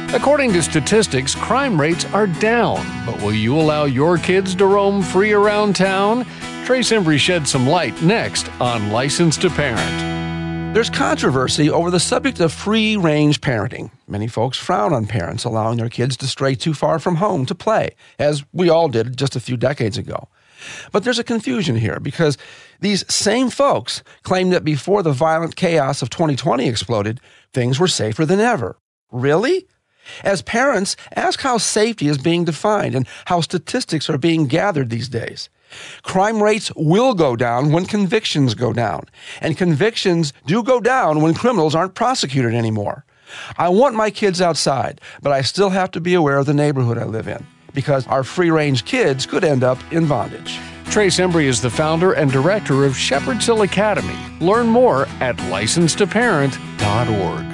According to statistics, crime rates are down, but will you allow your kids to roam free around town? Trace Embry sheds some light next on License to Parent. There's controversy over the subject of free-range parenting. Many folks frown on parents allowing their kids to stray too far from home to play, as we all did just a few decades ago. But there's a confusion here because these same folks claim that before the violent chaos of 2020 exploded, things were safer than ever. Really? As parents, ask how safety is being defined and how statistics are being gathered these days. Crime rates will go down when convictions go down, and convictions do go down when criminals aren't prosecuted anymore. I want my kids outside, but I still have to be aware of the neighborhood I live in, because our free-range kids could end up in bondage. Trace Embry is the founder and director of Shepherd's Hill Academy. Learn more at license2parent.org.